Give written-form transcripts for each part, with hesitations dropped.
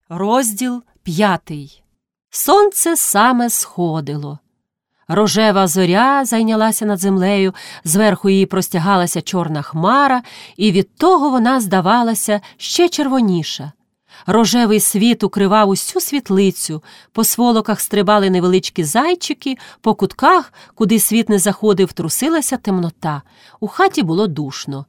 Розділ 5. Сонце саме сходило. Рожева зоря зайнялася над землею, зверху її простягалася чорна хмара, і від того вона здавалася ще червоніша. Рожевий світ укривав усю світлицю, по сволоках стрибали невеличкі зайчики, по кутках, куди світ не заходив, трусилася темнота. У хаті було душно.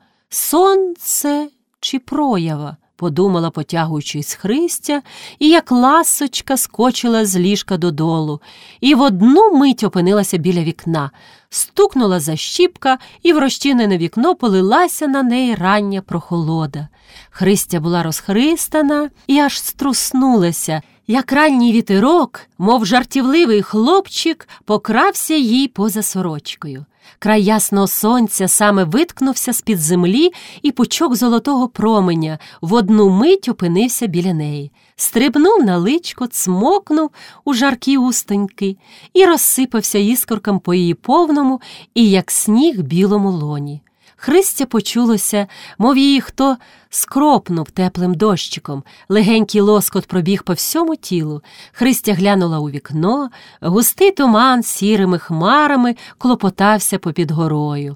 Сонце чи проява? Подумала, потягуючись Христя, і як ласочка скочила з ліжка додолу, і в одну мить опинилася біля вікна. Стукнула защіпка, і в розчинене вікно полилася на неї рання прохолода. Христя була розхристана і аж струснулася, як ранній вітерок, мов жартівливий хлопчик, покрався їй поза сорочкою. Край ясного сонця саме виткнувся з-під землі, і пучок золотого променя в одну мить опинився біля неї. Стрибнув на личко, цмокнув у жаркі устоньки і розсипався іскоркам по її повному і, як сніг, білому лоні. Христя почулося, мов її хто скропнув теплим дощиком. Легенький лоскот пробіг по всьому тілу. Христя глянула у вікно, густий туман сірими хмарами клопотався попід горою.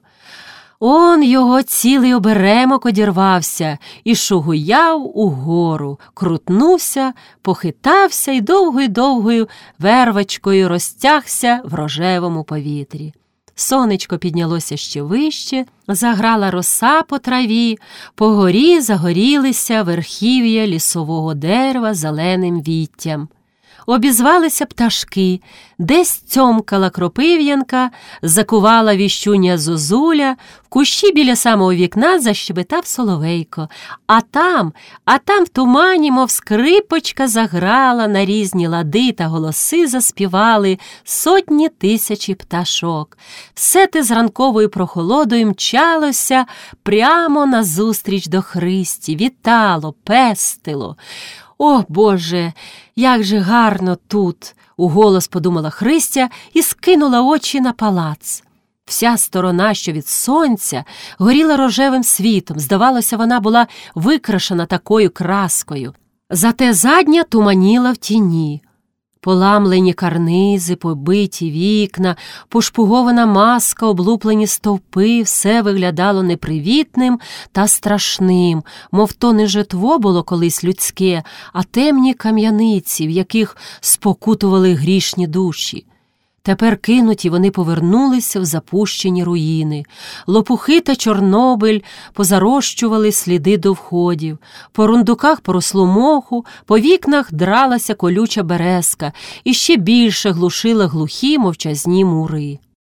Он його цілий оберемок одірвався і шугуяв угору, крутнувся, похитався і довгою вервочкою розтягся в рожевому повітрі. Сонечко піднялося ще вище, заграла роса по траві, по горі загорілися верхів'я лісового дерева зеленим віттям. Обізвалися пташки, десь цьомкала кропив'янка, закувала віщуня зозуля, в кущі біля самого вікна защебетав соловейко, а там в тумані, мов скрипочка, заграла, на різні лади та голоси заспівали сотні тисячі пташок. Все те з ранковою прохолодою мчалося прямо назустріч до Христі, вітало, пестило. «О, Боже, як же гарно тут!» – уголос подумала Христя і скинула очі на палац. Вся сторона, що від сонця, горіла рожевим світом. Здавалося, вона була викрашена такою краскою. Зате задня туманіла в тіні. Поламлені карнизи, побиті вікна, пошпугована маска, облуплені стовпи – все виглядало непривітним та страшним, мов то не житво було колись людське, а темні кам'яниці, в яких спокутували грішні душі. Тепер кинуті вони повернулися в запущені руїни. Лопухи та Чорнобиль позарощували сліди до входів. По рундуках поросло моху, по вікнах дралася колюча березка і ще більше глушила глухі мовчазні мури.